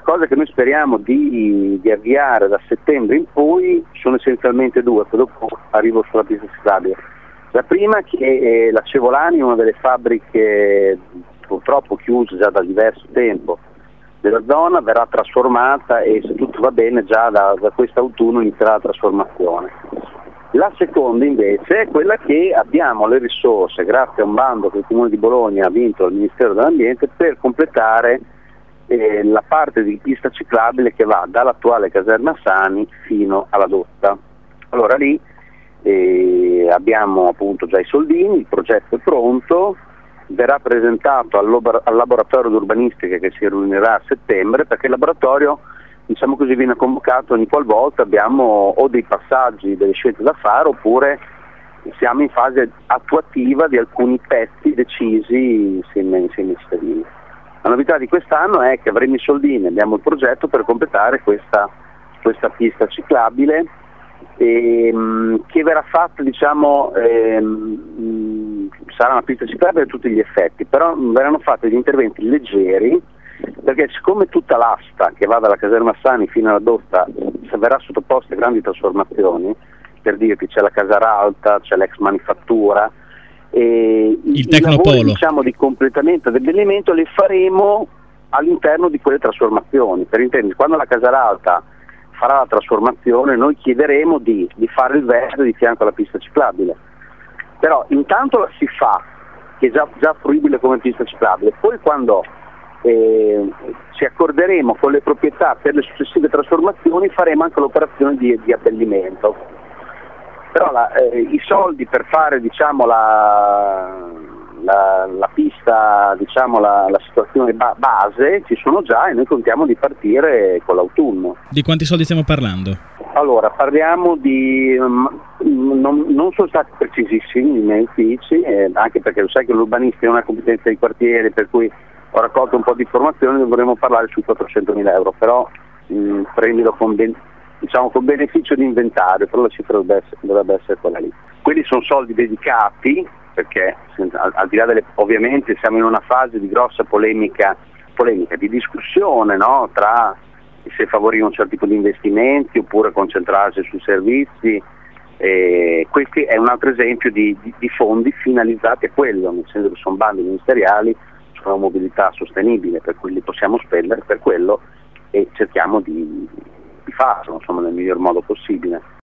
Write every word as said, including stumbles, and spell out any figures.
cosa che noi speriamo di, di avviare da settembre in poi sono essenzialmente due, poi dopo arrivo sulla pista ciclabile. La prima che eh, la Cevolani, una delle fabbriche purtroppo chiuse già da diverso tempo della zona, verrà trasformata e se tutto va bene già da, da quest'autunno inizierà la trasformazione. La seconda invece è quella che abbiamo le risorse, grazie a un bando che il Comune di Bologna ha vinto al Ministero dell'Ambiente, per completare eh, la parte di pista ciclabile che va dall'attuale caserma Sani fino alla Dotta. Allora lì eh, abbiamo appunto già i soldini, il progetto è pronto, verrà presentato al, lobor- al laboratorio di urbanistica che si riunirà a settembre, perché il laboratorio, diciamo così, viene convocato ogni qualvolta abbiamo o dei passaggi, delle scelte da fare, oppure siamo in fase attuativa di alcuni pezzi decisi insieme, insieme ai cittadini. La novità di quest'anno è che avremo i soldini, abbiamo il progetto per completare questa, questa pista ciclabile ehm, che verrà fatta, diciamo, ehm, sarà una pista ciclabile a tutti gli effetti, però verranno fatti degli interventi leggeri, perché siccome tutta l'asta che va dalla caserma Sani fino alla Dotta verrà sottoposta a grandi trasformazioni, per dirti c'è la Casaralta, c'è l'ex manifattura, e il i Tecnopolo, lavori, diciamo, di completamento e abbellimento li faremo all'interno di quelle trasformazioni. Per intenderci, quando la Casaralta farà la trasformazione noi chiederemo di, di fare il verde di fianco alla pista ciclabile, però intanto la si fa, che è già, già fruibile come pista ciclabile, poi quando eh, ci accorderemo con le proprietà per le successive trasformazioni faremo anche l'operazione di, di abbellimento. Però la, eh, i soldi per fare, diciamo, la, la, la pista, diciamo, la, la situazione ba- base ci sono già e noi contiamo di partire con l'autunno. Di quanti soldi stiamo parlando? Allora, parliamo di, um, non, non sono stati precisissimi i miei uffici, eh, anche perché lo sai che l'urbanistica è una competenza di quartiere, per cui ho raccolto un po' di informazioni, dovremmo parlare sui quattrocentomila euro, però mh, prendilo con, ben, diciamo, con beneficio di inventario, però la cifra dovrebbe essere, dovrebbe essere quella lì. Quelli sono soldi dedicati, perché al, al di là delle, ovviamente siamo in una fase di grossa polemica, polemica di discussione, no, tra se favorire un certo tipo di investimenti oppure concentrarsi sui servizi. Eh, questo è un altro esempio di, di, di fondi finalizzati a quello, nel senso che sono bandi ministeriali sulla mobilità sostenibile, per cui li possiamo spendere per quello e cerchiamo di, di farlo, insomma, nel miglior modo possibile.